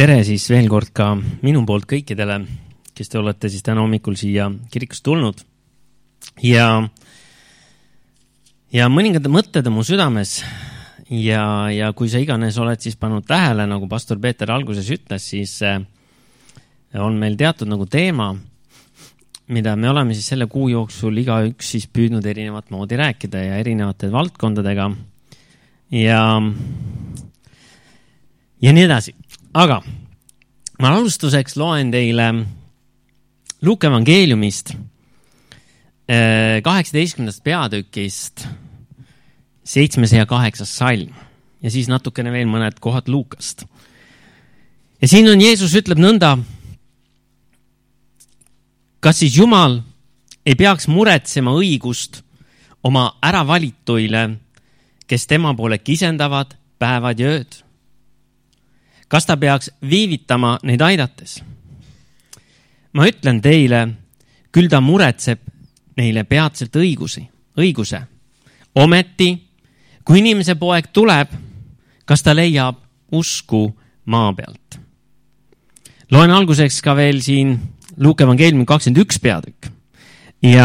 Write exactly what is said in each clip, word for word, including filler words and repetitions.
tere siis veel kord ka minu poolt kõikidele, kes te olete siis täna hommikul siia kirikust tulnud. Ja, ja mõningad mõtted on mu südames ja, ja kui sa iganes oled siis pannud tähele, nagu pastor Peeter alguses ütles, siis on meil teatud nagu teema, mida me oleme siis selle kuu jooksul igaüks siis püüdnud erinevat moodi rääkida ja erinevate valdkondadega ja, ja nii edasi. Aga ma alustuseks loen teile Luuke evangeeliumist kaheksateistkümnendast peatükist seitsmes ja kaheksas salm ja siis natukene veel mõned kohad Luukast. Ja siin on Jeesus ütleb nõnda, kas siis Jumal ei peaks muretsema õigust oma äravalituile, kes tema poole kisendavad päevad ja ööd? Kas ta peaks viivitama neid aidates? Ma ütlen teile, küll ta muretseb neile peatselt õigusi, õiguse. Ometi, kui inimese poeg tuleb, kas ta leiab usku maa pealt? Loen alguseks ka veel siin Luuke evangeeliumi kakskümmend üks peatükk ja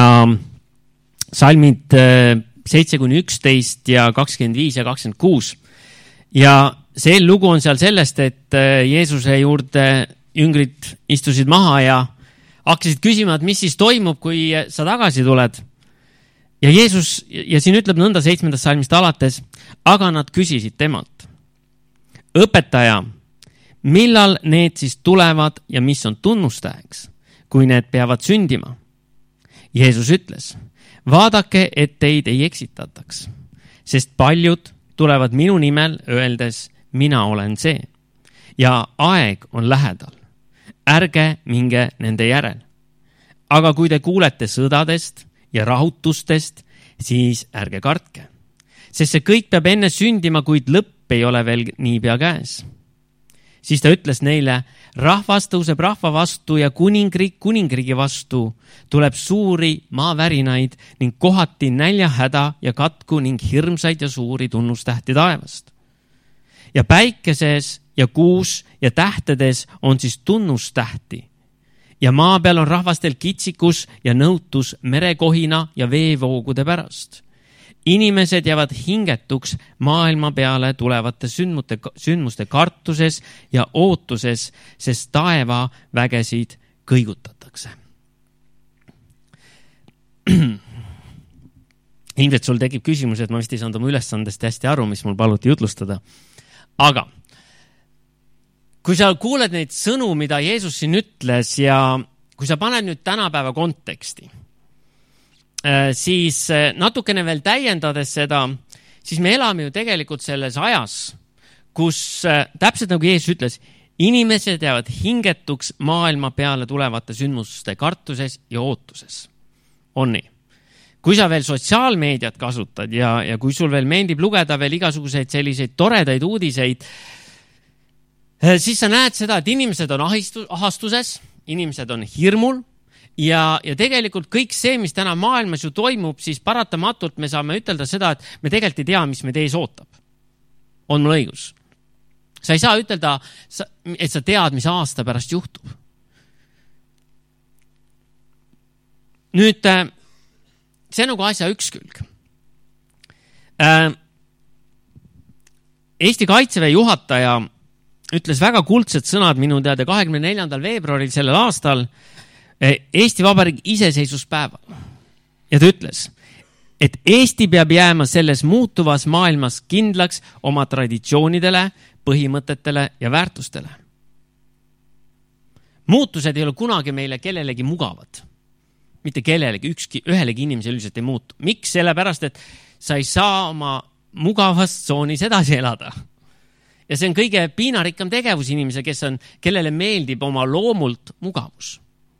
salmid seitse kuni üksteist ja kakskümmend viis ja kakskümmend kuus. Ja see lugu on seal sellest, et Jeesuse juurde jüngrid istusid maha ja hakkasid küsima, et mis siis toimub, kui sa tagasi tuled. Ja Jeesus, ja siin ütleb nõnda seitsmendast salmist alates, aga nad küsisid temalt. Õpetaja, millal need siis tulevad ja mis on tunnustäheks, kui need peavad sündima? Jeesus ütles, vaadake, et teid ei eksitataks, sest paljud tulevad minu nimel öeldes, mina olen see. Ja aeg on lähedal. Ärge minge nende järel. Aga kui te kuulete sõdadest ja rahutustest, siis ärge kartke. Sest see kõik peab enne sündima, kuid lõpp ei ole veel niipea käes. Siis ta ütles neile, rahvas tõuseb rahva vastu ja kuningriik kuningriigi vastu, tuleb suuri maavärinaid ning kohati näljahäda ja katku ning hirmsaid ja suuri tunnustähti taevast. Ja päikeses ja kuus ja tähtedes on siis tunnustähti. Ja maa peal on rahvastel kitsikus ja nõutus merekohina ja veevoogude pärast. Inimesed jäävad hingetuks maailma peale tulevate sündmuste, sündmuste kartuses ja ootuses, sest taeva vägesid kõigutatakse. Ilmselt sul tekib küsimus, et ma vist ei saanud oma ülesandest hästi aru, mis mul paluti jutlustada. Aga kui sa kuuled neid sõnu, mida Jeesus siin ütles ja kui sa paned nüüd tänapäeva konteksti, siis natukene veel täiendades seda, siis me elame ju tegelikult selles ajas, kus täpselt nagu Jeesus ütles, inimesed jäävad hingetuks maailma peale tulevate sündmuste kartuses ja ootuses. On nii. Kui sa veel sotsiaalmeediat kasutad ja, ja kui sul veel meeldib lugeda veel igasuguseid selliseid toredaid uudiseid, siis sa näed seda, et inimesed on ahastuses, inimesed on hirmul, Ja, ja tegelikult kõik see, mis täna maailmas ju toimub, siis paratamatult me saame ütelda seda, et me tegelikult ei tea, mis meid ees ootab. On mul õigus? Sa ei saa ütelda, et sa tead, mis aasta pärast juhtub. Nüüd, see on nagu asja üks külg. Eesti Kaitseväe juhataja ütles väga kuldsed sõnad minu teada kahekümne neljandal veebruaril sellel aastal, Eesti Vabariigi iseseisvuspäeval. Ja ta ütles, et Eesti peab jääma selles muutuvas maailmas kindlaks oma traditsioonidele, põhimõtetele ja väärtustele. Muutused ei ole kunagi meile kellelegi mugavad. Mitte kellelegi, ükski, ühelegi inimese üldiselt ei muutu. Miks? Sellepärast, et sa ei saa oma mugavast tsoonis edasi elada. Ja see on kõige piinarikkam tegevus inimese, kes on, kellele meeldib oma loomult mugavus.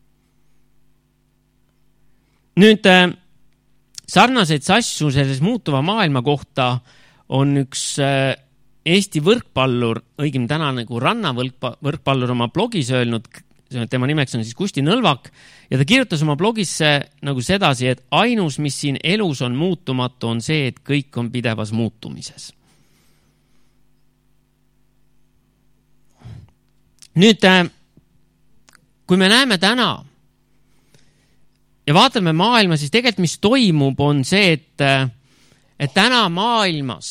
Nüüd, sarnaseid asju selles muutuva maailma kohta on üks Eesti võrkpallur, õigem täna nagu rannavõrkpallur oma blogis öelnud, tema nimeks on siis Kusti Nõlvak, ja ta kirjutas oma blogisse nagu sedasi, et ainus, mis siin elus on muutumatu, on see, et kõik on pidevas muutumises. nüüd, kui me näeme täna ja vaatame maailma, siis tegelikult mis toimub, on see, et, et täna maailmas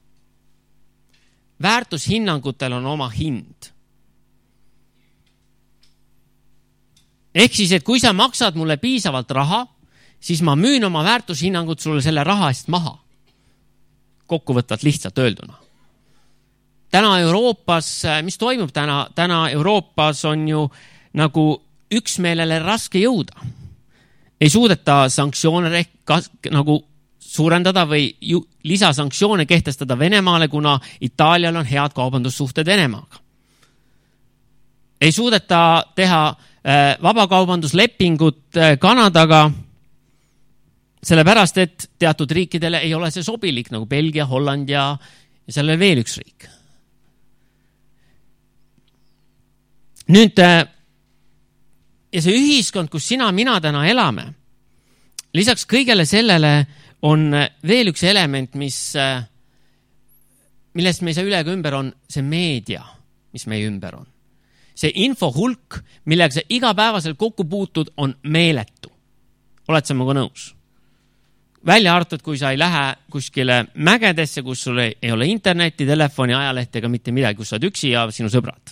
väärtushinnangutel on oma hind. Ehk siis, et kui sa maksad mulle piisavalt raha, siis ma müün oma väärtushinnangut sulle selle raha eest maha. Kokkuvõtvalt lihtsalt öelduna. Täna Euroopas, mis toimub täna? Täna Euroopas on ju nagu üksmeelele raske jõuda. Ei suudeta sanktsioone nagu suurendada või ju lisasanktsioone kehtestada Venemaale, kuna Itaalial on head kaubandussuhted Venemaaga. Ei suudeta teha vabakaubanduslepingut Kanadaga, sellepärast, et teatud riikidele ei ole see sobilik, nagu Belgia, Holland ja, ja selle veel üks riik. Nüüd, ja see ühiskond, kus sina, mina täna elame, lisaks kõigele sellele on veel üks element, mis, millest me ei saa üle ega ümber, on see meedia, mis meie ümber on. See infohulk, millega sa igapäevaselt kokku puutud, on meeletu. Oled sa minuga nõus? Välja arvatud, kui sa ei lähe kuskile mägedesse, kus sul ei ole interneti, telefoni, ajalehti ega mitte midagi, kus sa oled üksi ja sinu sõbrad.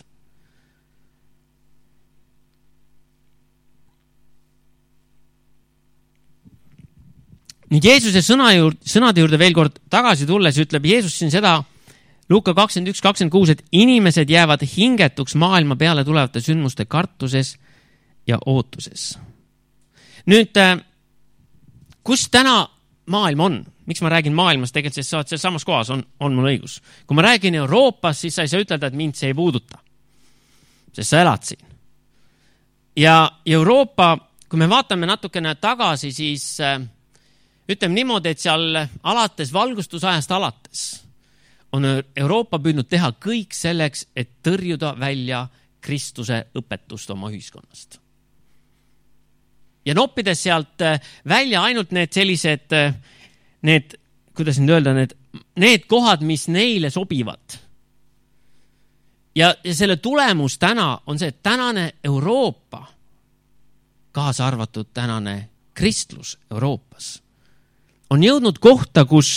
Nüüd Jeesuse sõna juurde, sõnade juurde veel kord tagasi tulles ütleb Jeesus siin seda Luuka kakskümmend üks kakskümmend kuus, et inimesed jäävad hingetuks maailma peale tulevate sündmuste kartuses ja ootuses. Nüüd, kus täna maailm on? Miks ma räägin maailmas? Tegelikult siis sa oled selles samas kohas, on, on mul õigus. Kui ma räägin Euroopas, siis sa ei saa ütelda, et mind see ei puuduta. Sest sa elad siin. Ja Euroopa, kui me vaatame natukene tagasi, siis ütleme niimoodi, et seal alates valgustusajast alates on Euroopa püüdnud teha kõik selleks, et tõrjuda välja Kristuse õpetust oma ühiskonnast. Ja noppides sealt välja ainult need sellised, need, kuidas nüüd öelda, need, need kohad, mis neile sobivad. Ja, ja selle tulemus täna on see, et tänane Euroopa, kaasa arvatud tänane kristlus Euroopas, on jõudnud kohta, kus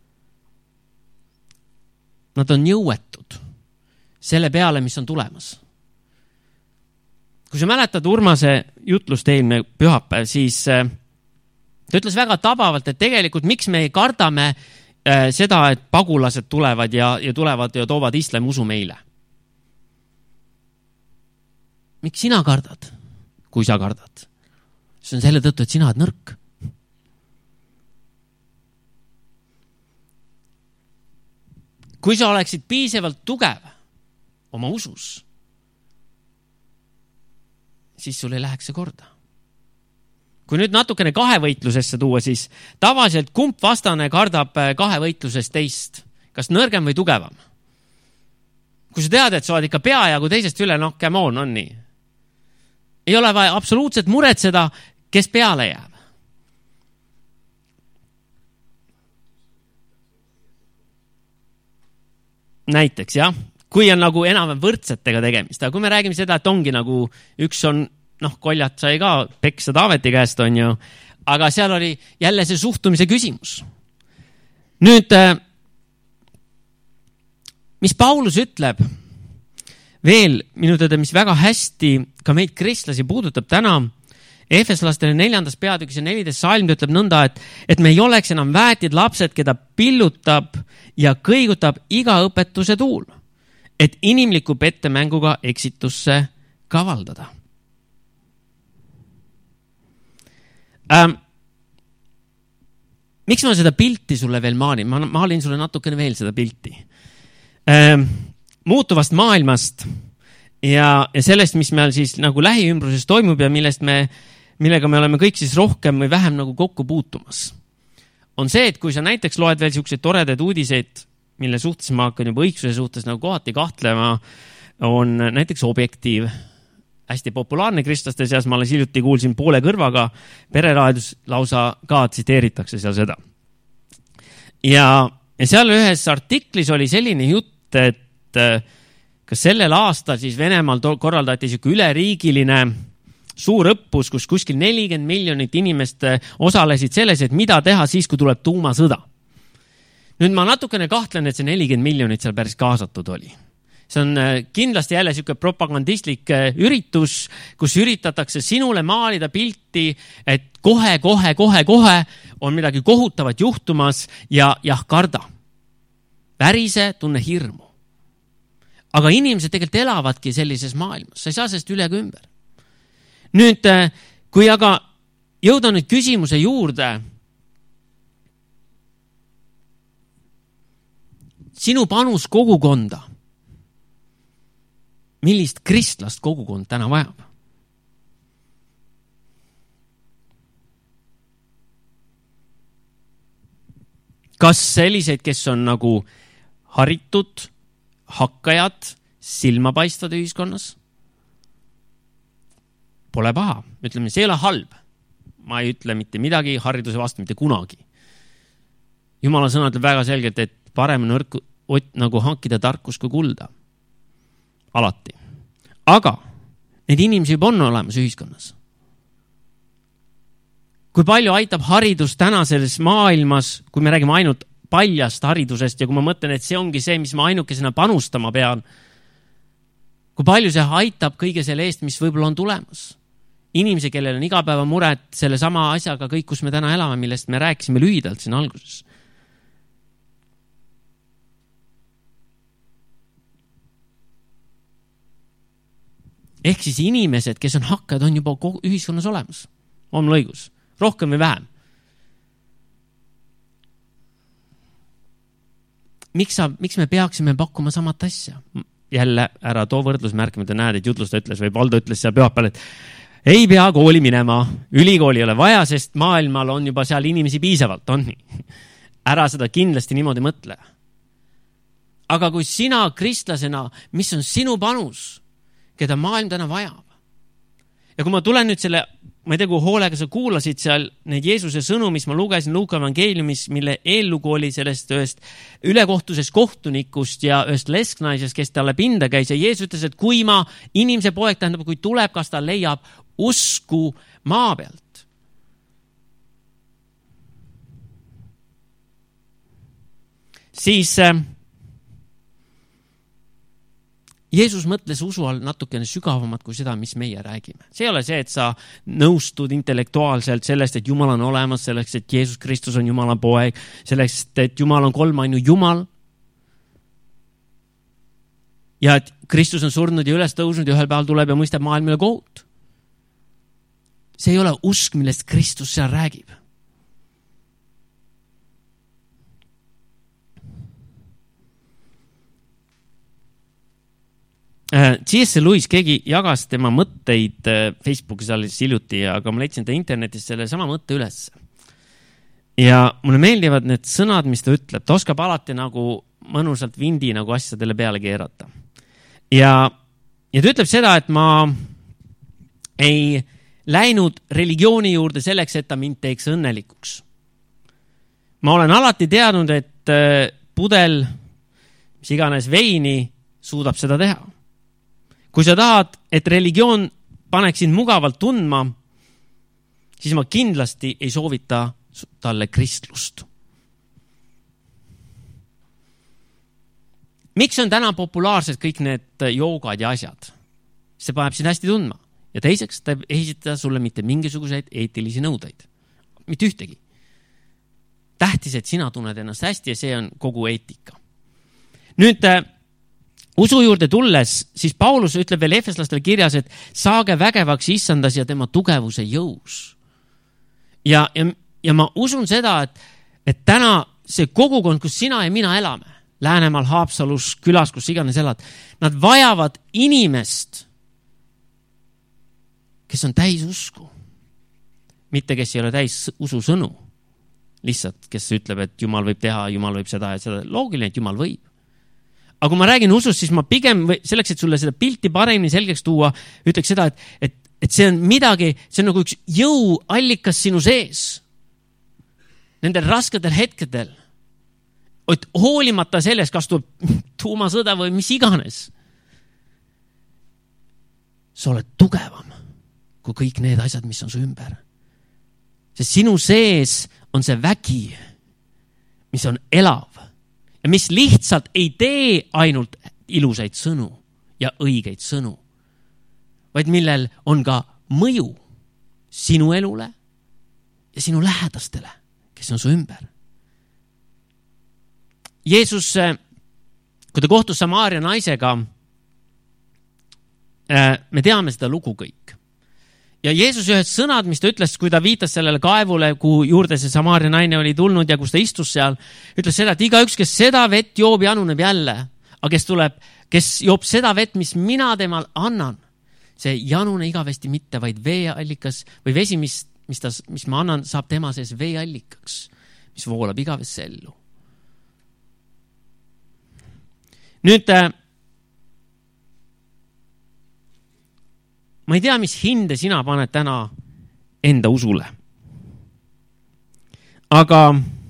nad on jõuetud selle peale, mis on tulemas. Kui sa mäletad Urmase jutlust eelmine pühapäev, siis ta ütles väga tabavalt, et tegelikult miks me ei kardame seda, et pagulased tulevad ja, ja tulevad ja toovad islami usu meile. Miks sina kardad, kui sa kardad? See on selle tõttu, et sina oled nõrk. Kui sa oleksid piisavalt tugev oma usus, siis sul ei läheks see korda. Kui nüüd natukene kahevõitlusesse tuua, siis tavaliselt kumb vastane kardab kahevõitlusest teist, kas nõrgem või tugevam? Kui sa tead, et sa oled ikka peajagu teisest üle, noh, come on, on nii. Ei ole vaja absoluutselt muretseda, kes peale jääb. Näiteks, jah, kui on nagu enam võrdsetega tegemist, aga kui me räägime seda, et ongi nagu üks on, noh, koljat sai ka peksa Taaveti käest, on ju, aga seal oli jälle see suhtumise küsimus. Nüüd, mis Paulus ütleb veel minu teada, mis väga hästi ka meid kristlasi puudutab täna, Efeslastele neljandas peatükis ja neliteist salm ütleb nõnda, et, et me ei oleks enam väetid lapsed, keda pillutab ja kõigutab iga õpetuse tuul, et inimliku pettemänguga eksitusse kavaldada. Ähm, miks ma seda pilti sulle veel maalin? Ma maalin sulle natukene veel seda pilti. Ähm, muutuvast maailmast ja, ja sellest, mis meil siis nagu lähiümbruses toimub ja millest me millega me oleme kõik siis rohkem või vähem nagu kokku puutumas, on see, et kui sa näiteks loed veel selliseid toredaid uudiseid, mille suhtes ma hakkan juba õigsuse suhtes nagu kohati kahtlema, on näiteks Objektiiv. Hästi populaarne kristlaste seas, ma alles hiljuti kuulsin poole kõrvaga, pereraadios lausa ka tsiteeritakse seal seda. Ja, ja seal ühes artiklis oli selline jutt, et kas sellel aastal siis Venemaal korraldati siuke üleriigiline suur õppus, kus kuskil nelikümmend miljonit inimest osalesid selles, et mida teha siis, kui tuleb tuumasõda. Nüüd ma natukene kahtlen, et see nelikümmend miljonit seal päris kaasatud oli. See on kindlasti jälle siuke propagandistlik üritus, kus üritatakse sinule maalida pilti, et kohe, kohe, kohe, kohe on midagi kohutavat juhtumas ja jah, karda. Värise, tunne hirmu. Aga inimesed tegelikult elavadki sellises maailmas. Sa ei saa sellest üle ega ümber. Nüüd, kui aga jõuda nüüd küsimuse juurde, sinu panus kogukonda, millist kristlast kogukond täna vajab? Kas selliseid, kes on nagu haritud, hakkajad, silmapaistvad ühiskonnas? Pole paha. Ütleme, see ei ole halb. Ma ei ütle mitte midagi hariduse vastu, mitte kunagi. Jumala sõna ütleb väga selgelt, et parem on õrku, nagu hankida tarkus kui kulda. Alati. Aga need inimesi juba on olemas ühiskonnas. Kui palju aitab haridus täna selles maailmas, kui me räägime ainult paljast haridusest ja kui ma mõtlen, et see ongi see, mis ma ainukesena panustama pean, kui palju see aitab kõige selle eest, mis võib-olla on tulemas. Inimesi, kellel on igapäeva mured selle sama asjaga kõik, kus me täna elame, millest me rääkisime lühidalt siin alguses. Ehk siis inimesed, kes on hakkajad, on juba ühiskonnas olemas. On mul õigus. Rohkem või vähem. Miks, sa, miks me peaksime pakkuma samat asja? Jälle ära too võrdlusmärk, mida näed, et jutlusta ütles või Valdo ütles seal pühapäeval, et ei pea kooli minema, ülikooli ei ole vaja, sest maailmal on juba seal inimesi piisavalt, on nii. Ära seda kindlasti niimoodi mõtle. Aga kui sina kristlasena, mis on sinu panus, keda maailm täna vajab? Ja kui ma tulen nüüd selle, ma ei tea, kui hoolega sa kuulasid seal neid Jeesuse sõnu, mis ma lugesin Luuka evangeeliumis, mille eellugu oli sellest ühest ülekohtusest kohtunikust ja ühest lesknaisest, kes talle pinda käis. Ja Jeesus ütles, et kui ma inimese poeg, tähendab, kui tuleb, kas ta leiab usku maa pealt. Siis äh, Jeesus mõtles usu all natukene sügavamat kui seda, mis meie räägime. See ei ole see, et sa nõustud intellektuaalselt sellest, et Jumal on olemas, selleks, et Jeesus Kristus on Jumala poeg, selleks, et Jumal on kolmainu Jumal. Ja et Kristus on surnud ja üles tõusnud ja ühel päeval tuleb ja mõistab maailmile kohut. See ei ole usk, millest Kristus seal räägib. C S Lewis, keegi jagas tema mõtteid Facebookis alles hiljuti, aga ma leidsin ta internetis selle sama mõtte üles. Ja mulle meeldivad need sõnad, mis ta ütleb. Ta oskab alati nagu mõnusalt vindi nagu asjadele peale keerata. Ja, ja ta ütleb seda, et ma ei läinud religiooni juurde selleks, et ta mind teeks õnnelikuks. Ma olen alati teadnud, et pudel, mis iganes veini, suudab seda teha. Kui sa tahad, et religioon paneksin mugavalt tundma, siis ma kindlasti ei soovita talle kristlust. Miks on täna populaarsed kõik need joogad ja asjad? See paneb sind hästi tundma. Ja teiseks, ta ei esita sulle mitte mingisuguseid eetilisi nõudeid. Mitte ühtegi. Tähtis, et sina tunned ennast hästi ja see on kogu eetika. Nüüd usu juurde tulles, siis Paulus ütleb veel efeslastele kirjas, et saage vägevaks issandas ja tema tugevuse jõus. Ja, ja, ja ma usun seda, et, et täna see kogukond, kus sina ja mina elame, Läänemaal, Haapsalus, külas, kus iganes elad, nad vajavad inimest, kes on täis usku. Mitte, kes ei ole täis usu sõnu. Lihtsalt, kes ütleb, et Jumal võib teha, Jumal võib seda ja seda. Loogiline, et Jumal võib. Aga kui ma räägin usust, siis ma pigem selleks, et sulle seda pilti paremini selgeks tuua, ütleks seda, et, et, et see on midagi, see on nagu üks jõuallikas sinu sees. Nendel raskedel hetkedel. Et hoolimata sellest, kas tuleb tuumasõda või mis iganes. sa oled tugevam kui kõik need asjad, mis on su ümber. Sest sinu sees on see vägi, mis on elav ja mis lihtsalt ei tee ainult ilusaid sõnu ja õigeid sõnu, vaid millel on ka mõju sinu elule ja sinu lähedastele, kes on su ümber. Jeesus, kui ta kohtus Samaaria naisega, me teame seda lugu kõik. Ja Jeesus ühed sõnad, mis ta ütles, kui ta viitas sellele kaevule, kuhu juurde see Samaaria naine oli tulnud ja kus ta istus seal, ütles seda, et igaüks, kes seda vett joob, januneb jälle, aga kes tuleb, kes joob seda vett, mis mina temal annan, see janune igavesti mitte, vaid veeallikas või vesi, mis, mis, ta, mis ma annan, saab tema sees veeallikaks, mis voolab igavesse ellu. Nüüd, ma ei tea, mis hinde sina paned täna enda usule. Aga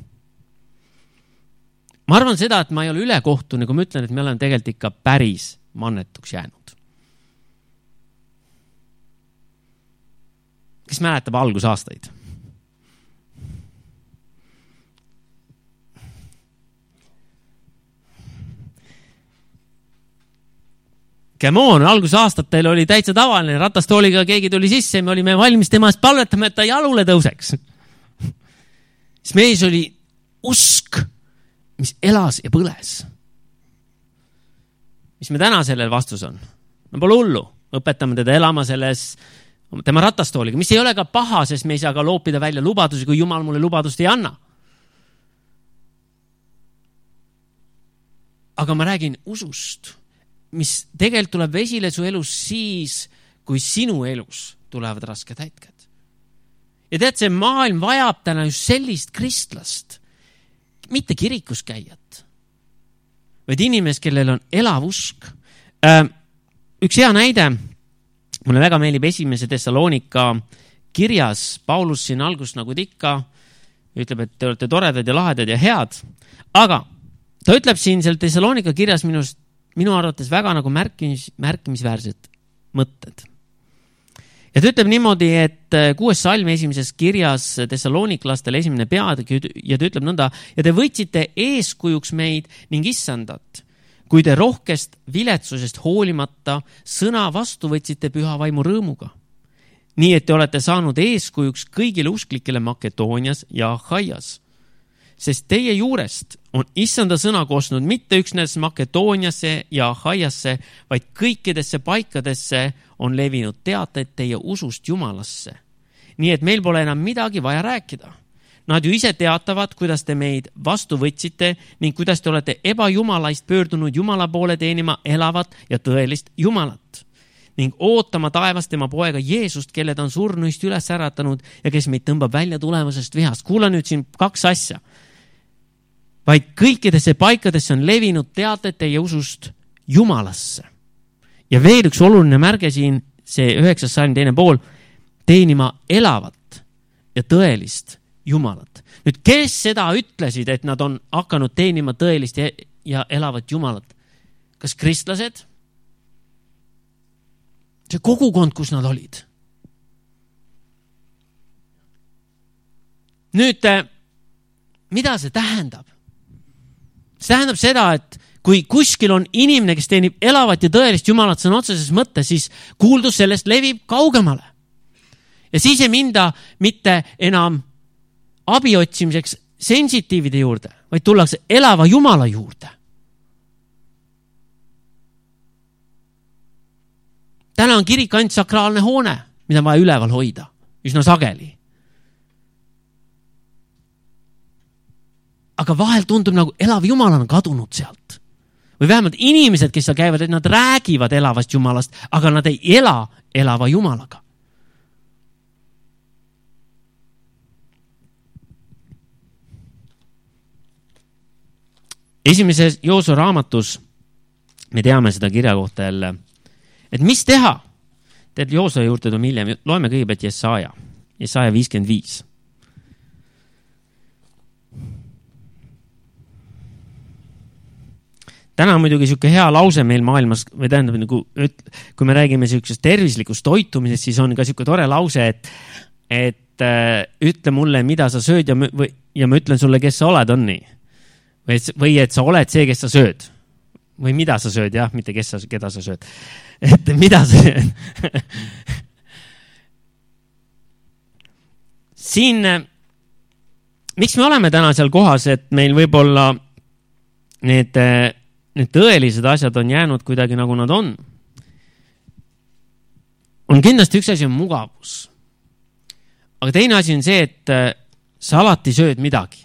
ma arvan seda, et ma ei ole ülekohtune, kui ma ütlen, et me oleme tegelikult ikka päris mannetuks jäänud. Kes mäletab algusaastaid? Come on, algusaastatel oli täitsa tavaline, ratastooliga keegi tuli sisse ja me olime valmis tema eest palvetama, et ta jalule tõuseks. Siis mees oli usk, mis elas ja põles. Mis me täna sellel vastus on? No pole hullu, õpetame teda elama selles tema ratastooliga, mis ei ole ka paha, sest me ei saa ka loopida välja lubadusi, kui Jumal mulle lubadust ei anna. Aga ma räägin usust, mis tegelikult tuleb esile su elus siis, kui sinu elus tulevad rasked hetked. Ja tead, see maailm vajab täna just sellist kristlast, mitte kirikus käijat, vaid inimest, kellel on elav usk. Üks hea näide, mulle väga meeldib esimese Thessalonika kirjas, Paulus siin algus nagu tikka, ütleb, et te olete toredad ja lahedad ja head, aga ta ütleb siin seal Thessalonika kirjas minust minu arvates väga nagu märkimis, märkimisväärsed mõtted. Ja ta ütleb niimoodi, et kuues salmi esimeses kirjas Thessaloniklastele esimene peatükk ja ta ütleb nõnda, ja te võtsite eeskujuks meid ning issandat, kui te rohkest viletsusest hoolimata sõna vastu võtsite püha vaimu rõõmuga. Nii, et te olete saanud eeskujuks kõigile usklikele Makedoonias ja Achaias. Sest teie juurest on issanda sõna koosnud mitte üksnes Makedooniasse ja Achaiasse, vaid kõikidesse paikadesse on levinud teated teie usust Jumalasse. Nii et meil pole enam midagi vaja rääkida. Nad ju ise teatavad, kuidas te meid vastu võtsite ning kuidas te olete ebajumalaist pöördunud Jumala poole teenima elavat ja tõelist Jumalat. Ning ootama taevast tema poega Jeesust, kelle ta on surnuist üles äratanud ja kes meid tõmbab välja tulemusest vihast. Kuula nüüd siin kaks asja. Vaid kõikidesse paikadesse on levinud teated teie usust Jumalasse. Ja veel üks oluline märge siin, see üheksas salm teine pool, teenima elavat ja tõelist Jumalat. Nüüd, kes seda ütlesid, et nad on hakanud teenima tõelist ja elavat Jumalat? Kas kristlased? See kogukond, kus nad olid. Nüüd, mida see tähendab? See tähendab seda, et kui kuskil on inimene, kes teenib elavat ja tõelist Jumalat sõna otseses mõttes, siis kuuldus sellest levib kaugemale. Ja siis ei minda mitte enam abi otsimiseks sensitiivide juurde, vaid tullakse elava Jumala juurde. Täna on kirik ainult sakraalne hoone, mida on vaja üleval hoida, üsna sageli. Aga vahel tundub nagu elav Jumal on kadunud sealt. Või vähemalt inimesed, kes seal käivad, et nad räägivad elavast Jumalast, aga nad ei ela elava Jumalaga. Esimeses Joosua raamatus me teame seda kirja kohta jälle, et mis teha? Tead Joosua juurde tuleme hiljem, loeme kõigepealt Jesaja, Jesaja viiskümmend viis. täna on muidugi siuke hea lause meil maailmas, või tähendab, nagu, kui me räägime siukesest tervislikust toitumisest, siis on ka siuke tore lause, et, et äh, ütle mulle, mida sa sööd ja, või, ja ma ütlen sulle, kes sa oled, on nii. Või, või et sa oled see, kes sa sööd. Või mida sa sööd, jah, mitte kes sa, keda sa sööd. Et mida sa sööd. Siin, miks me oleme täna seal kohas, et meil võib-olla need, need tõelised asjad on jäänud kuidagi nagu nad on. On kindlasti üks asi on mugavus. Aga teine asi on see, et sa alati sööd midagi.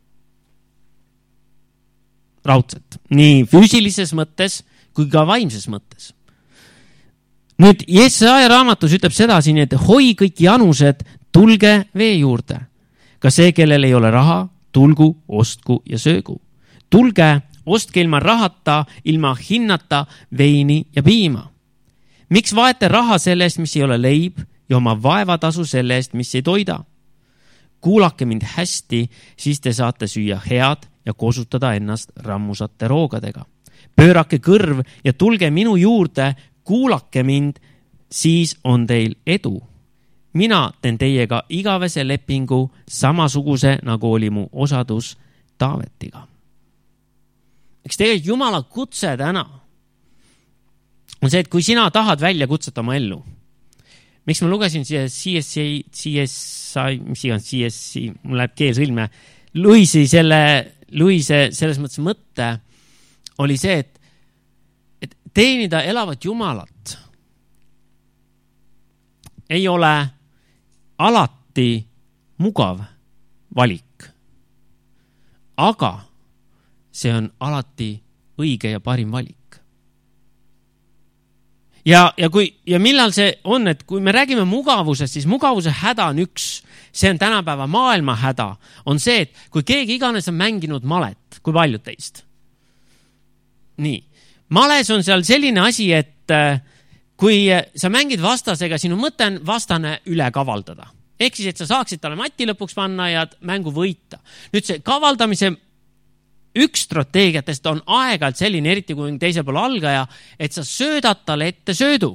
Raudselt. Nii füüsilises mõttes kui ka vaimses mõttes. Nüüd Jesaja raamatus ütleb seda siin, et hoi kõik janused, tulge vee juurde. Ka see, kellel ei ole raha, tulgu, ostku ja söögu. Tulge, ostke ilma rahata, ilma hinnata veini ja piima. Miks vaete raha selle eest, mis ei ole leib, ja oma vaevatasu selle eest, mis ei toida? Kuulake mind hästi, siis te saate süüa head ja kosutada ennast rammusate roogadega. Pöörake kõrv ja tulge minu juurde, kuulake mind, siis on teil edu. Mina teen teiega igavese lepingu samasuguse, nagu oli mu osadus Taavetiga. Eks tegelikult Jumala kutse täna on see, et kui sina tahad välja kutsata oma ellu. Miks ma lugesin siia C S I, C S I, mis iganes C S I, mul läheb keel sõlme, Luisi selle, Luise selles mõttes mõtte oli see, et, et teenida elavat Jumalat ei ole alati mugav valik. Aga see on alati õige ja parim valik. Ja, ja, kui, ja millal see on, et kui me räägime mugavusest, siis mugavuse häda on üks, see on tänapäeva maailma häda, on see, et kui keegi iganes on mänginud malet, kui paljud teist. Nii, males on seal selline asi, et kui sa mängid vastasega, sinu mõte on vastane üle kavaldada. Ehk siis, et sa saaksid talle mati lõpuks panna ja mängu võita. Nüüd see kavaldamise üks strateegiatest on aeg-ajalt selline, eriti kui on teisel pool algaja, et sa söödad talle ette söödu.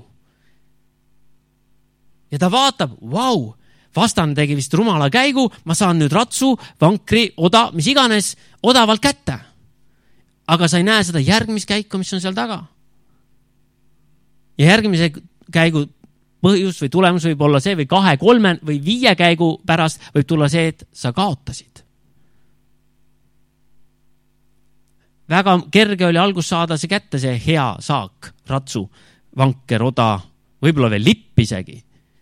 Ja ta vaatab, vau, vastane tegi vist rumala käigu, ma saan nüüd ratsu, vankri, oda, mis iganes, odavalt kätte. Aga sa ei näe seda järgmist käiku, mis on seal taga. Ja järgmise käigu põhjus või tulemus võib olla see või kahe, kolme või viie käigu pärast võib tulla see, et sa kaotasid. Väga kerge oli algus saada see kätte, see hea saak, ratsu, vanker, oda, võib-olla veel lipp isegi.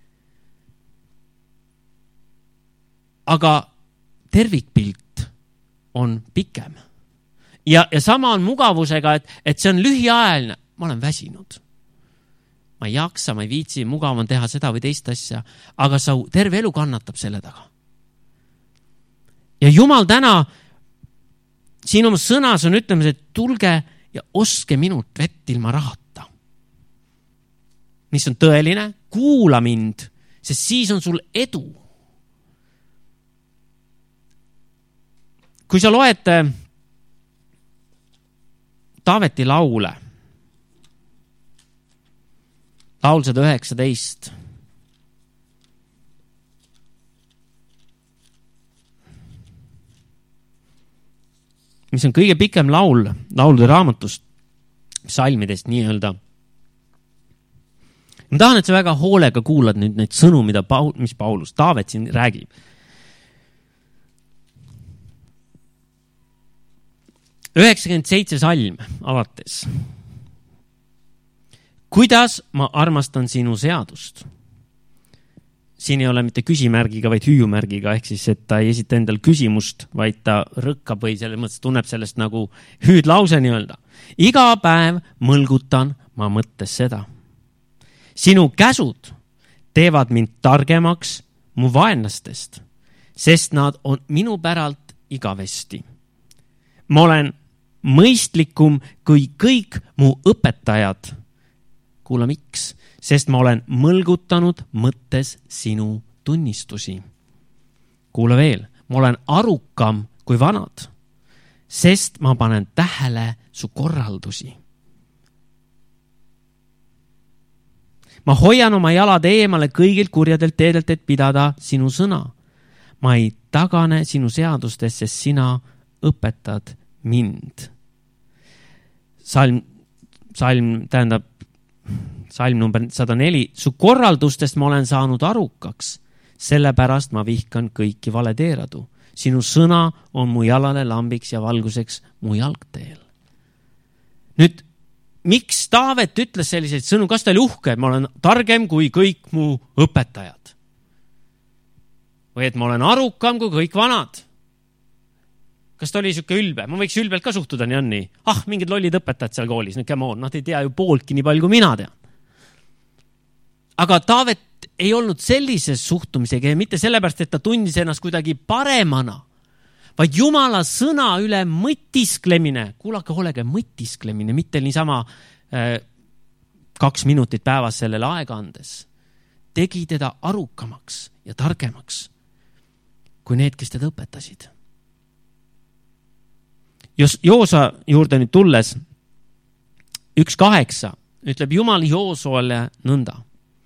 Aga tervikpilt on pikem. Ja, ja sama on mugavusega, et, et see on lühiajaline. Ma olen väsinud. Ma ei jaksa, ma ei viitsi, mugav on teha seda või teist asja, aga sa terve elu kannatab selle taga. Ja Jumal täna siin oma sõnas on ütlemas, et tulge ja oske minut vett ilma rahata. Mis on tõeline, kuula mind, sest siis on sul edu. Kui sa loed Taaveti laule, laul sada üheksateist, mis on kõige pikem laul, laulude raamatust, psalmidest nii-öelda. Ma tahan, et sa väga hoolega kuulad nüüd neid sõnu, mida Paul, mis Paulus, Taavet siin räägib. üheksakümmend seitse salm alates. Kuidas ma armastan sinu seadust? Siin ei ole mitte küsimärgiga, vaid hüüumärgiga, ehk siis, et ta ei esita endal küsimust, vaid ta rõkkab või selles mõttes tunneb sellest nagu hüüdlause nii-öelda. Iga päev mõlgutan ma mõttes seda. Sinu käsud teevad mind targemaks mu vaenlastest, sest nad on minu päralt igavesti. Ma olen mõistlikum kui kõik mu õpetajad. Kuula miks? Sest ma olen mõlgutanud mõttes sinu tunnistusi. Kuula veel, ma olen arukam kui vanad, sest ma panen tähele su korraldusi. ma hoian oma jalad eemale kõigilt kurjadelt teedelt, et pidada sinu sõna. ma ei tagane sinu seadustest, sest sina õpetad mind. Salm, salm tähendab, salm number sada neli. Su korraldustest ma olen saanud arukaks, sellepärast ma vihkan kõiki valeteeradu. Sinu sõna on mu jalale lambiks ja valguseks mu jalgteel. Nüüd, miks Taavet ütles selliseid sõnu? Kas ta oli uhke, et ma olen targem kui kõik mu õpetajad? Või et ma olen arukam kui kõik vanad? Kas ta oli siuke ülbe? Ma võiks ülbelt ka suhtuda, nii on nii. Ah, mingid lollid õpetajad seal koolis, nüüd come on, nad ei tea ju pooltki nii palju, kui mina tean. Aga Taavet ei olnud sellises suhtumisega ja mitte sellepärast, et ta tundis ennast kuidagi paremana, vaid Jumala sõna üle mõtisklemine, kuulake hoolega, mõtisklemine, mitte niisama äh, kaks minutit päevas sellele aega andes, tegi teda arukamaks ja targemaks kui need, kes teda õpetasid. Joosa juurde nüüd tulles, üks kaheksa, ütleb Jumal Joosuale nõnda.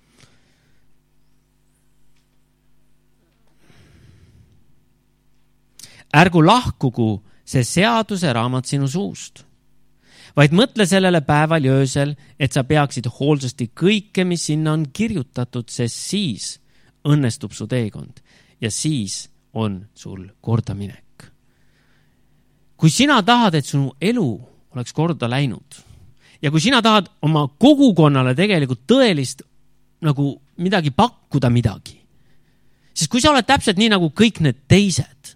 Ärgu lahkugu see seaduse raamat sinu suust, vaid mõtle sellele päeval ja öösel, et sa peaksid hoolsasti kõike, mis sinna on kirjutatud, sest siis õnnestub su teekond ja siis on sul kordaminek. Kui sina tahad, et sinu elu oleks korda läinud ja kui sina tahad oma kogukonnale tegelikult tõelist nagu midagi pakkuda midagi, siis kui sa oled täpselt nii nagu kõik need teised,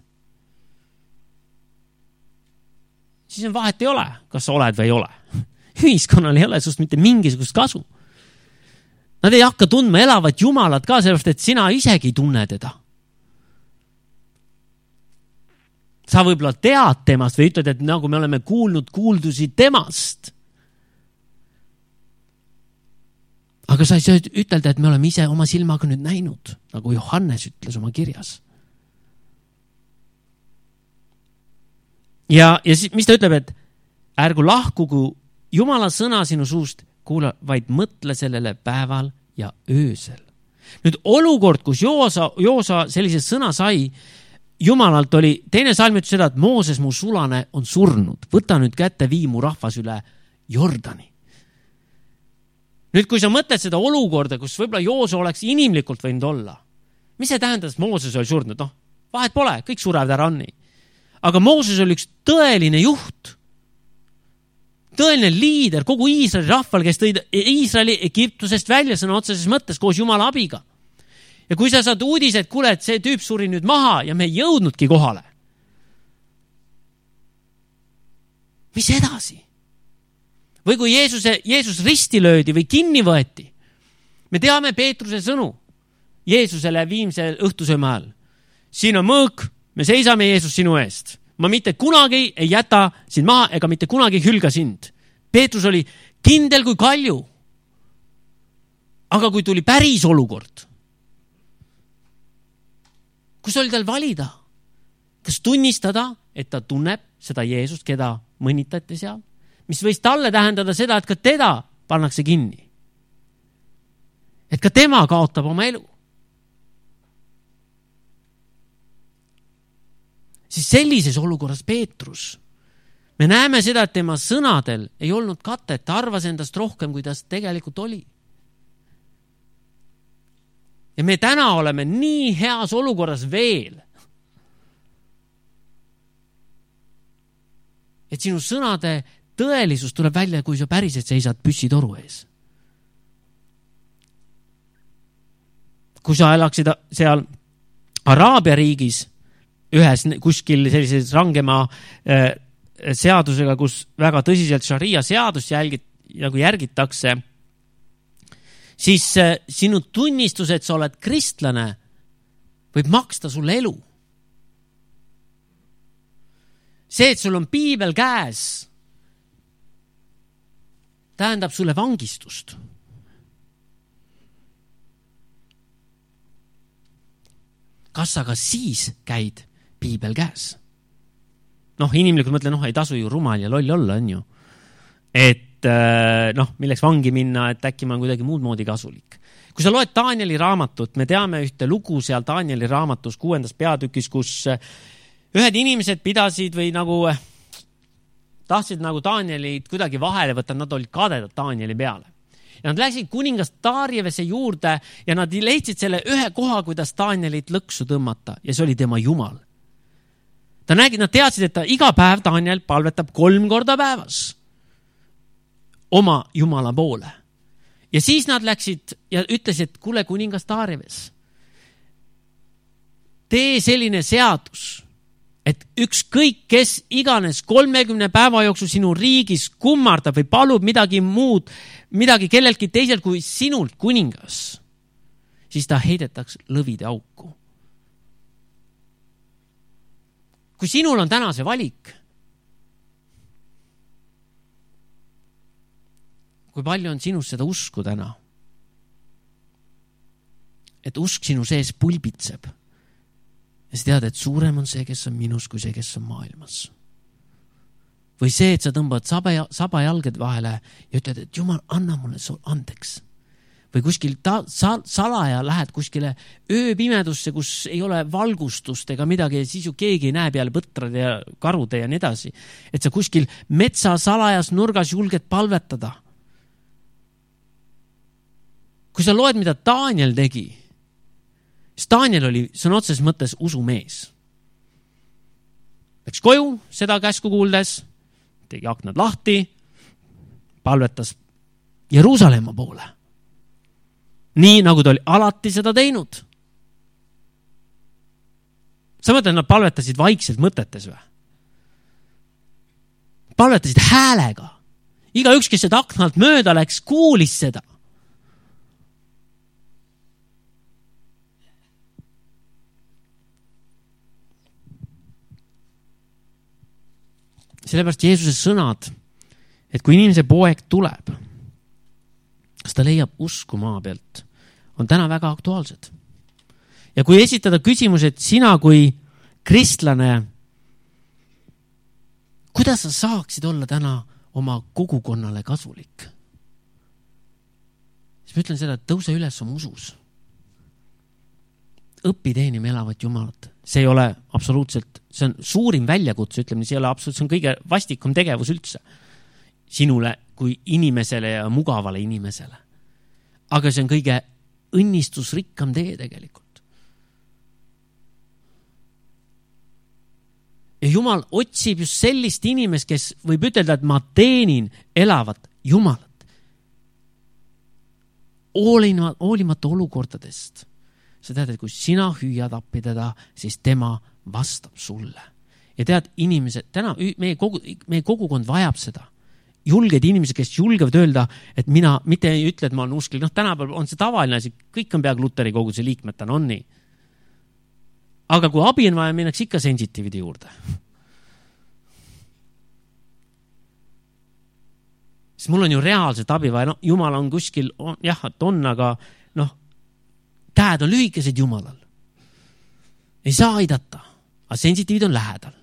siis on vahet ei ole, kas sa oled või ei ole. Ühiskonnal ei ole sust mitte mingisugust kasu. Nad ei hakka tundma elavat Jumalat ka, sellepärast, et sina isegi ei tunne teda. Sa võib-olla tead temast või ütled, et nagu me oleme kuulnud kuuldusi temast. Aga sa ei saa ütelda, et me oleme ise oma silmaga nüüd näinud, nagu Johannes ütles oma kirjas. Ja, ja siis, mis ta ütleb, et ärgu lahkugu Jumala sõna sinu suust, kuula, vaid mõtle sellele päeval ja öösel. Nüüd olukord, kus Joosa, Joosa sellise sõna sai, Jumalalt oli, teine salm ütles seda, et Mooses mu sulane on surnud. Võta nüüd kätte, vii mu rahvas üle Jordani. Nüüd, kui sa mõtled seda olukorda, kus võib-olla Joosa oleks inimlikult võinud olla, mis see tähendas, et Mooses oli surnud? No, vahet pole, kõik surevad ära anni. Aga Mooses oli üks tõeline juht, tõeline liider kogu Iisraeli rahval, kes tõid Iisraeli Egiptusest välja sõna otseses mõttes koos Jumala abiga. Ja kui sa saad uudis, et kuule, et see tüüp suri nüüd maha ja me ei jõudnudki kohale. Mis edasi? Või kui Jeesuse, Jeesus risti löödi või kinni võeti. Me teame Peetruse sõnu Jeesusele viimsel õhtusööma ajal. Siin on mõõk, me seisame Jeesus sinu eest. Ma mitte kunagi ei jäta sind maha ega mitte kunagi hülga sind. Peetrus oli kindel kui kalju. Aga kui tuli päris olukord, kus oli tal valida? Kas tunnistada, et ta tunneb seda Jeesust, keda mõnitati seal? Mis võis talle tähendada seda, et ka teda pannakse kinni. Et ka tema kaotab oma elu. Siis sellises olukorras Peetrus, me näeme seda, et tema sõnadel ei olnud katet, ta arvas endast rohkem, kui ta tegelikult oli. Ja me täna oleme nii heas olukorras veel, et sinu sõnade tõelisus tuleb välja, kui sa päriselt seisad püssitoru ees. Kui sa elaksid seal Araabia riigis ühes kuskil sellises rangema seadusega, kus väga tõsiselt šaria seadust jälgit, nagu järgitakse, siis sinu tunnistus, et sa oled kristlane, võib maksta sulle elu. See, et sul on piibel käes, tähendab sulle vangistust. Kas sa ka siis käid piibel käes? noh, inimlikult mõtlen, noh, ei tasu ju rumal ja loll olla, on ju. Et noh, milleks vangi minna, et äkki ma olen kuidagi muud moodi kasulik. Kui sa loed Danieli raamatut, me teame ühte lugu seal Danieli raamatus kuuendas peatükis, kus ühed inimesed pidasid või nagu tahtsid nagu Danielit kuidagi vahele võtta, nad olid kadedad Danieli peale. Ja nad läksid kuningas Darjevese juurde ja nad leidsid selle ühe koha, kuidas Danielit lõksu tõmmata ja see oli tema jumal. Ta nägi, nad teadsid, et ta iga päev Daniel palvetab kolm korda päevas oma jumala poole. Ja siis nad läksid ja ütlesid, et kuule kuningas Darjeves, tee selline seadus, et ükskõik, kes iganes kolmekümne päeva jooksul sinu riigis kummardab või palub midagi muud, midagi kelleltki teiselt kui sinult kuningas, siis ta heidetaks lõvide auku. Kui sinul on täna see valik, kui palju on sinus seda usku täna, et usk sinu sees pulbitseb ja sa tead, et suurem on see, kes on minus, kui see, kes on maailmas. Või see, et sa tõmbad saba, saba jalged vahele ja ütled, et Jumal, anna mulle andeks. Või kuskil ta, sa, salaja lähed kuskile ööpimedusse, kus ei ole valgustust ega midagi ja siis ju keegi ei näe peale põtrade ja karude ja nii edasi. Et sa kuskil metsa salajas nurgas julged palvetada. Kui sa loed, mida Daniel tegi, siis Daniel oli sõna otseses mõttes usumees. Läks koju seda käsku kuuldes, tegi aknad lahti, palvetas Jeruusalemma poole. Nii nagu ta oli alati seda teinud. Sa mõtled, nad palvetasid vaikselt mõtetes või? Palvetasid häälega. Iga üks, kes seda aknalt mööda läks, kuulis seda. Sellepärast Jeesuse sõnad, et kui inimese poeg tuleb, kas ta leiab usku maa pealt, on täna väga aktuaalsed. Ja kui esitada küsimus, et sina kui kristlane, kuidas sa saaksid olla täna oma kogukonnale kasulik? Siis ma ütlen seda, et tõuse üles oma usus. Õppi teenima elavat Jumalat. See ei ole absoluutselt, see on suurim väljakutse, ütleme, see ei ole absoluutselt, see on kõige vastikum tegevus üldse. Sinule kui inimesele ja mugavale inimesele. Aga see on kõige õnnistusrikkam tee tegelikult. Ja Jumal otsib just sellist inimest, kes võib ütelda, et ma teenin elavat Jumalat. Hoolimata olukordadest. Sa tead, et kui sina hüüad appi teda, siis tema vastab sulle. Ja tead, inimesed, täna meie, kogu, meie kogukond vajab seda. Julged inimesed, kes julgevad öelda, et mina mitte ei ütle, et ma olen usklik. Noh, tänapäeval on see tavaline asi, kõik on peaaegu Luteri koguduse liikmetena, on nii. Aga kui abi on vaja, minnaks ikka sensitiivide juurde. Siis mul on ju reaalselt abi vaja. No, Jumal on kuskil, on, jah, et on, aga noh, käed on lühikesed Jumalal. Ei saa aidata, aga sensitiivid on lähedal.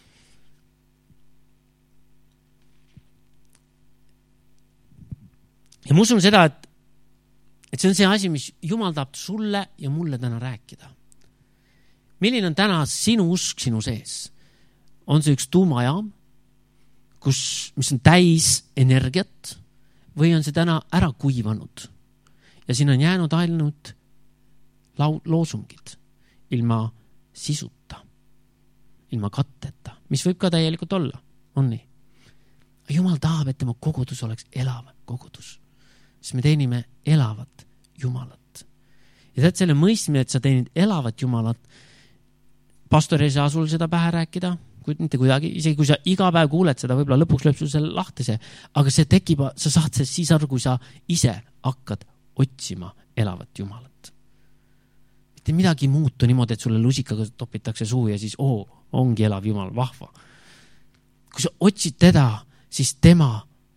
Ja ma usun seda, et, et see on see asi, mis Jumal tahab sulle ja mulle täna rääkida. Milline on täna sinu usk sinu sees? On see üks tuumajaam, kus, mis on täis energiat, või on see täna ära kuivanud? Ja siin on jäänud ainult loosungid ilma sisuta, ilma katteta, mis võib ka täielikult olla, on nii. Jumal tahab, et tema kogudus oleks elav kogudus, siis me teenime elavat Jumalat. Ja tead selle mõistmine, et sa teenid elavat Jumalat, pastor ei saa sul seda pähe rääkida, mitte kuidagi, isegi kui sa iga päev kuuled seda, võib-olla lõpuks lööb sul selle lahtise, aga see tekib, sa saad see siis aru, kui sa ise hakkad otsima elavat Jumalat. Mitte midagi muutu niimoodi, et sulle lusikaga topitakse suu ja siis oo, ongi elav Jumal, vahva. Kui sa otsid teda, siis tema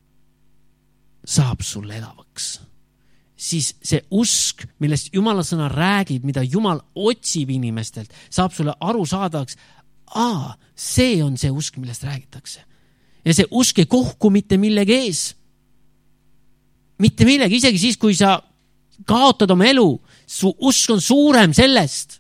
saab sulle elavaks. Siis see usk, millest Jumala sõna räägib, mida Jumal otsib inimestelt, saab sulle aru saadavaks, aa, see on see usk, millest räägitakse. Ja see usk ei kohku mitte millegi ees. Mitte millegi, isegi siis, kui sa kaotad oma elu, su usk on suurem sellest.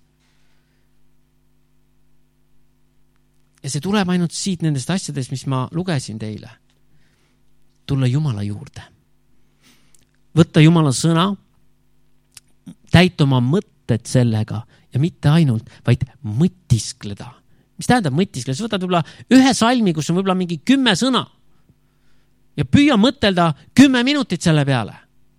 Ja see tuleb ainult siit nendest asjadest, mis ma lugesin teile. Tulla Jumala juurde. Võtta Jumala sõna, täita oma mõtted sellega ja mitte ainult, vaid mõtiskleda. Mis tähendab mõtiskleda? Sa võtad võib-olla ühe salmi, kus on võib-olla mingi kümme sõna ja püüa mõtelda kümme minutit selle peale.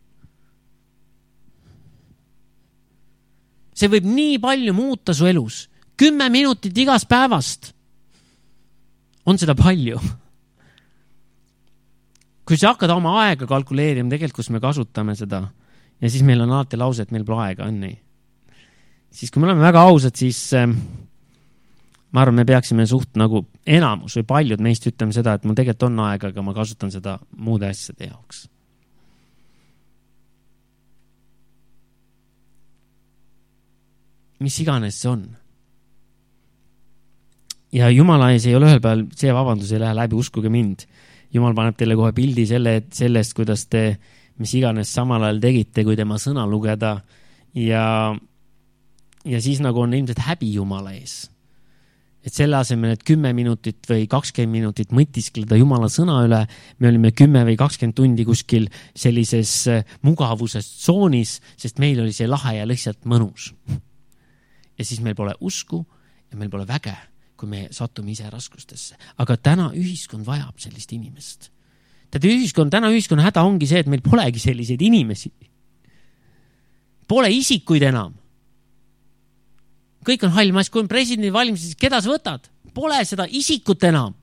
See võib nii palju muuta su elus. Kümme minutit igast päevast. On seda palju. Kui sa hakkad oma aega kalkuleerima, tegelikult kus me kasutame seda, ja siis meil on alati lause, et meil pole aega, on nii. Siis kui me oleme väga ausad, siis äh, ma arvan, me peaksime suht nagu enamus või paljud meist ütleme seda, et mul tegelikult on aega, aga ma kasutan seda muude asjade jaoks. Mis iganes see on. Ja Jumala ees ei ole ühel päeval, see vabandus ei lähe läbi, uskuge mind. Jumal paneb teile kohe pildi selle, sellest, kuidas te, mis iganes samal ajal tegite, kui tema sõna lugeda. Ja, ja siis nagu on ilmselt häbi Jumala ees. Et selle asemel, et kümme minutit või kakskümmend minutit mõtiskleda Jumala sõna üle, me olime kümme või kakskümmend tundi kuskil sellises mugavuses tsoonis, sest meil oli see lahe ja lihtsalt mõnus. Ja siis meil pole usku ja meil pole väge, kui me satume ise raskustesse. Aga täna ühiskond vajab sellist inimest. Täna ühiskond, täna ühiskonna häda ongi see, et meil polegi selliseid inimesi. Pole isikuid enam. Kõik on hall mass, kui on presidendi valimised, keda sa võtad? Pole seda isikut enam.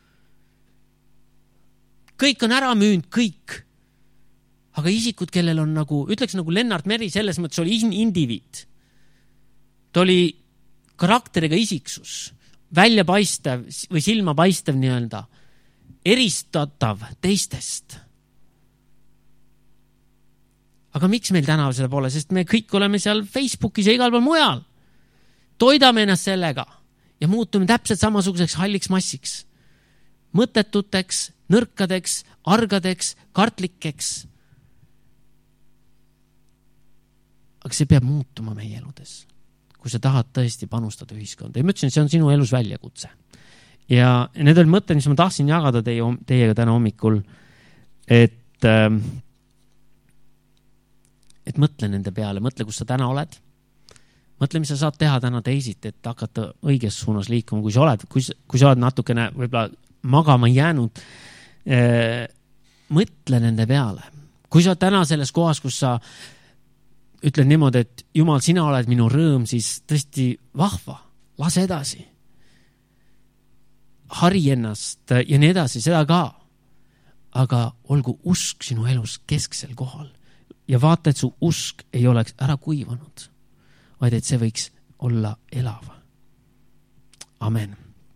Kõik on ära müünud, kõik. Aga isikud, kellel on nagu, ütleks nagu Lennart Meri, selles mõttes oli indiviid. Ta oli karakteriga isiksus. Väljapaistev või silmapaistev nii-öelda, eristatav teistest. Aga miks meil täna seda pole? Sest me kõik oleme seal Facebookis ja igal pool mujal. Toidame ennast sellega ja muutume täpselt samasuguseks halliks massiks. Mõttetuteks, nõrkadeks, argadeks, kartlikeks. Aga see peab muutuma meie eludes. Kui sa tahad tõesti panustada ühiskonda. Ja ma ütlesin, see on sinu elus väljakutse. Ja need oli mõtted, mis ma tahtsin jagada teie, teiega täna hommikul, et, et mõtle nende peale, mõtle, kus sa täna oled. Mõtle, mis sa saad teha täna teisiti, et hakata õiges suunas liikuma, kui sa oled, kui, kui sa oled natukene võib-olla magama jäänud, mõtle nende peale. Kui sa oled täna selles kohas, kus sa ütlen niimoodi, et Jumal, sina oled minu rõõm, siis tõesti vahva, lase edasi. Hari ennast ja nii edasi, seda ka. Aga olgu usk sinu elus kesksel kohal. Ja vaata, et su usk ei oleks ära kuivanud, vaid et see võiks olla elav. Amen.